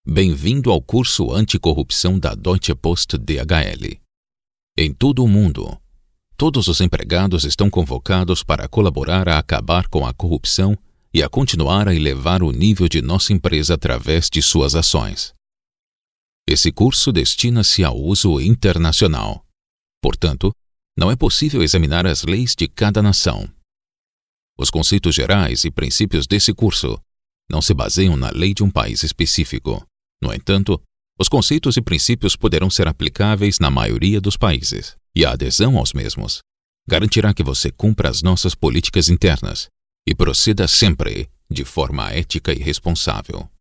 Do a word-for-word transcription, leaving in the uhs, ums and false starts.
Bem-vindo ao curso Anticorrupção da Deutsche Post D H L. Em todo o mundo, todos os empregados estão convocados para colaborar a acabar com a corrupção e a continuar a elevar o nível de nossa empresa através de suas ações. Esse curso destina-se ao uso internacional. Portanto, não é possível examinar as leis de cada nação. Os conceitos gerais e princípios desse curso não se baseiam na lei de um país específico. No entanto, os conceitos e princípios poderão ser aplicáveis na maioria dos países, e a adesão aos mesmos garantirá que você cumpra as nossas políticas internas e proceda sempre de forma ética e responsável.